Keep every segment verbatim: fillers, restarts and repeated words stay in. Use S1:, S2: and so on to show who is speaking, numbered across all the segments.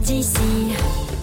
S1: d'ici.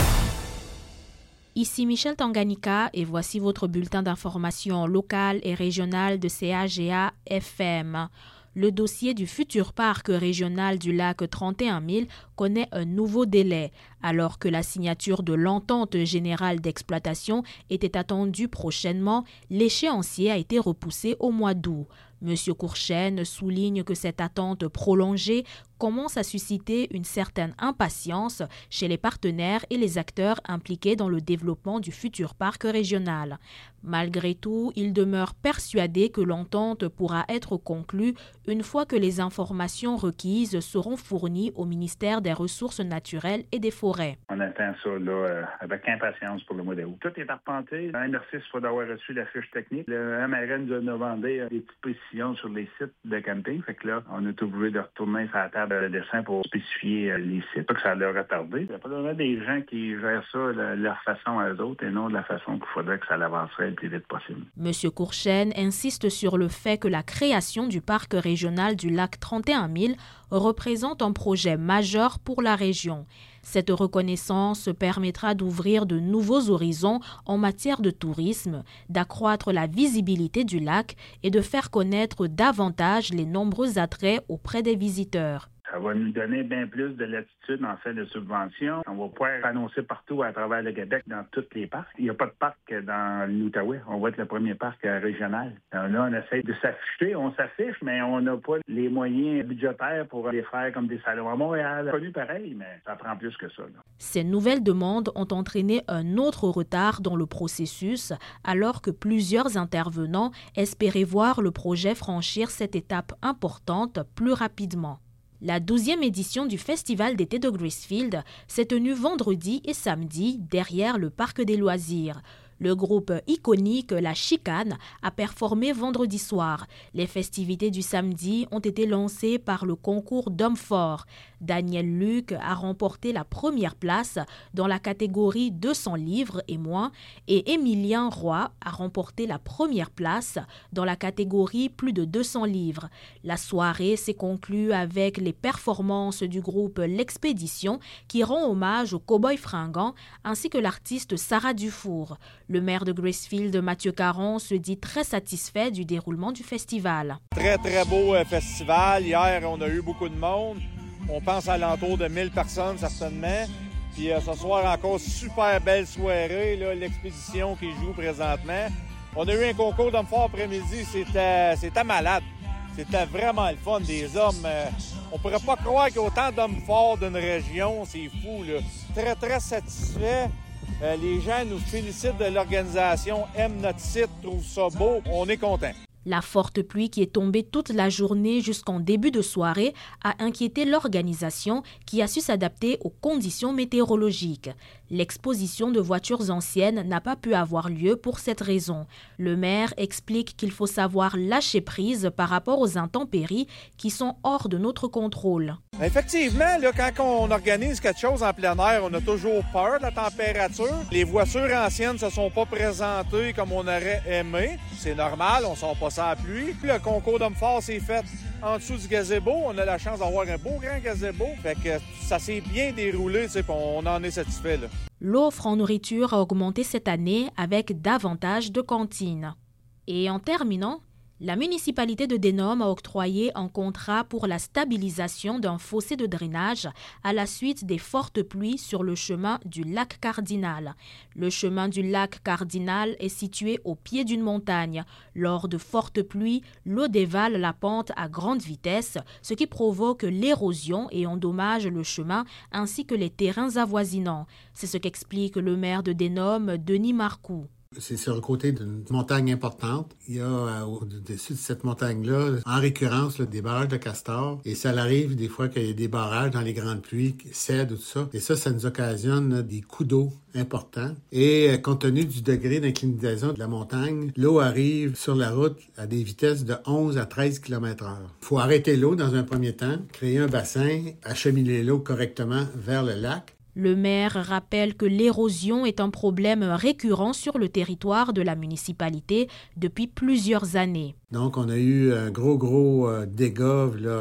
S2: Ici Michel Tanganyika et voici votre bulletin d'information locale et régionale de C A G A F M. Le dossier du futur parc régional du lac trente et un mille connaît un nouveau délai, alors que la signature de l'entente générale d'exploitation était attendue prochainement. L'échéancier a été repoussé au mois d'août. M. Courchaine souligne que cette attente prolongée commence à susciter une certaine impatience chez les partenaires et les acteurs impliqués dans le développement du futur parc régional. Malgré tout, il demeure persuadé que l'entente pourra être conclue une fois que les informations requises seront fournies au ministère des Ressources naturelles et des Forêts.
S3: On attend ça là, euh, avec impatience pour le mois d'août. Tout est arpenté. Un exercice, il faut d'avoir reçu la fiche technique. Le M R N nous a demandé euh, des petites précisions sur les sites de camping. Fait que là, on est obligé de retourner sur la table de dessin pour spécifier euh, les sites. Pas que ça leur a tardé. Il y a pas des gens qui gèrent ça de leur façon à eux autres et non de la façon qu'il faudrait que ça avancerait le plus vite possible.
S2: M. Courchaine insiste sur le fait que la création du parc régional du lac trente et un mille représente un projet majeur pour la région. Cette reconnaissance permettra d'ouvrir de nouveaux horizons en matière de tourisme, d'accroître la visibilité du lac et de faire connaître davantage les nombreux attraits auprès des visiteurs.
S3: Ça va nous donner bien plus de latitude en fait de subventions. On va pouvoir annoncer partout à travers le Québec dans tous les parcs. Il n'y a pas de parc dans l'Outaouais. On va être le premier parc régional. Alors là, on essaie de s'afficher. On s'affiche, mais on n'a pas les moyens budgétaires pour les faire comme des salons à Montréal. C'est connu pareil, mais ça prend plus que ça. Là.
S2: Ces nouvelles demandes ont entraîné un autre retard dans le processus, alors que plusieurs intervenants espéraient voir le projet franchir cette étape importante plus rapidement. La douzième édition du Festival d'été de Gracefield s'est tenue vendredi et samedi derrière le parc des loisirs. Le groupe iconique La Chicane a performé vendredi soir. Les festivités du samedi ont été lancées par le concours d'hommes forts. Daniel Luc a remporté la première place dans la catégorie deux cents livres et moins et Émilien Roy a remporté la première place dans la catégorie plus de deux cents livres. La soirée s'est conclue avec les performances du groupe L'Expédition qui rend hommage aux cow-boys fringants ainsi que l'artiste Sarah Dufour. Le maire de Gracefield, Mathieu Caron, se dit très satisfait du déroulement du festival.
S4: Très, très beau euh, festival. Hier, on a eu beaucoup de monde. On pense à l'entour de mille personnes, certainement. Puis euh, ce soir, encore super belle soirée, là, l'expédition qui joue présentement. On a eu un concours d'hommes forts après-midi. C'était, c'était malade. C'était vraiment le fun. Des hommes... Euh, on pourrait pas croire qu'il y a autant d'hommes forts d'une région. C'est fou, là. Très, très satisfait. Euh, les gens nous félicitent de l'organisation, aiment notre site, trouvent ça beau. On est contents.
S2: La forte pluie qui est tombée toute la journée jusqu'en début de soirée a inquiété l'organisation qui a su s'adapter aux conditions météorologiques. L'exposition de voitures anciennes n'a pas pu avoir lieu pour cette raison. Le maire explique qu'il faut savoir lâcher prise par rapport aux intempéries qui sont hors de notre contrôle.
S4: Effectivement, là, quand on organise quelque chose en plein air, on a toujours peur de la température. Les voitures anciennes ne se sont pas présentées comme on aurait aimé. C'est normal, on ne sort pas ça à pluie. Le concours d'hommes forts s'est fait en dessous du gazebo. On a la chance d'avoir un beau grand gazebo. Fait que ça s'est bien déroulé, on en est satisfait. Là.
S2: L'offre en nourriture a augmenté cette année avec davantage de cantines. Et en terminant, la municipalité de Denham a octroyé un contrat pour la stabilisation d'un fossé de drainage à la suite des fortes pluies sur le chemin du lac Cardinal. Le chemin du lac Cardinal est situé au pied d'une montagne. Lors de fortes pluies, l'eau dévale la pente à grande vitesse, ce qui provoque l'érosion et endommage le chemin ainsi que les terrains avoisinants. C'est ce qu'explique le maire de Denham, Denis Marcoux.
S5: C'est sur le côté d'une montagne importante. Il y a euh, au-dessus de cette montagne-là, en récurrence, là, des barrages de castors. Et ça arrive des fois qu'il y a des barrages dans les grandes pluies qui cèdent ou tout ça. Et ça, ça nous occasionne là, des coups d'eau importants. Et euh, compte tenu du degré d'inclinaison de la montagne, l'eau arrive sur la route à des vitesses de onze à treize kilomètres heure. Il faut arrêter l'eau dans un premier temps, créer un bassin, acheminer l'eau correctement vers le lac.
S2: Le maire rappelle que l'érosion est un problème récurrent sur le territoire de la municipalité depuis plusieurs années.
S5: Donc, on a eu un gros, gros euh, dégât là,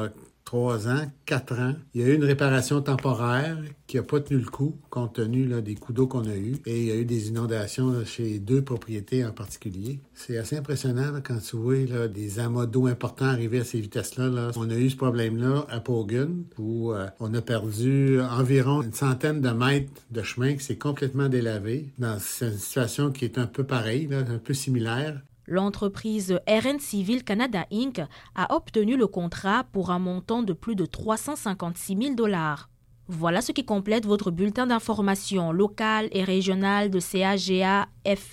S5: trois ans, quatre ans. Il y a eu une réparation temporaire qui n'a pas tenu le coup, compte tenu là, des coups d'eau qu'on a eus. Et il y a eu des inondations là, chez deux propriétés en particulier. C'est assez impressionnant là, quand tu vois là, des amas d'eau importants arriver à ces vitesses-là. Là. On a eu ce problème-là à Paugun, où euh, on a perdu environ une centaine de mètres de chemin qui s'est complètement délavé. Dans une situation qui est un peu pareille, là, un peu similaire.
S2: L'entreprise R N Civil Canada Incorporated a obtenu le contrat pour un montant de plus de trois cent cinquante-six mille dollars. Voilà ce qui complète votre bulletin d'information locale et régionale de C A G A F